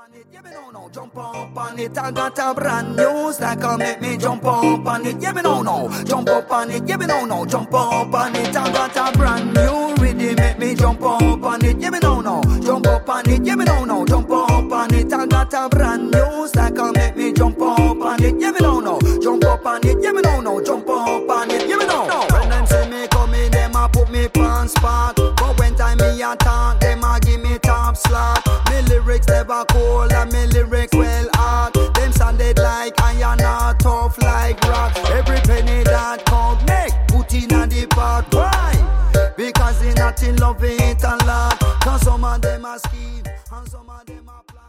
on it, yeah me no, jump up on it. I got a brand new stack, make me jump up on it, yeah me no, jump up on it, yeah me no, jump up on it. I got a brand new rhythm, make me jump up on it, yeah me no, jump up on it, yeah me no, jump up on it. I got a brand new stack, make me jump up on it, yeah me no, jump up on it, yeah me no, jump up on it, yeah me no. When them say me come in, them a put me pants spot, but when time me attack, them a give me top slot. Me lyrics never cold and me lyrics well hard. Them sounded like iron or tough like rock. Every penny that count make put in a the pot. Why? Because they not in love it a lot. Cause some of them are scheme and some of them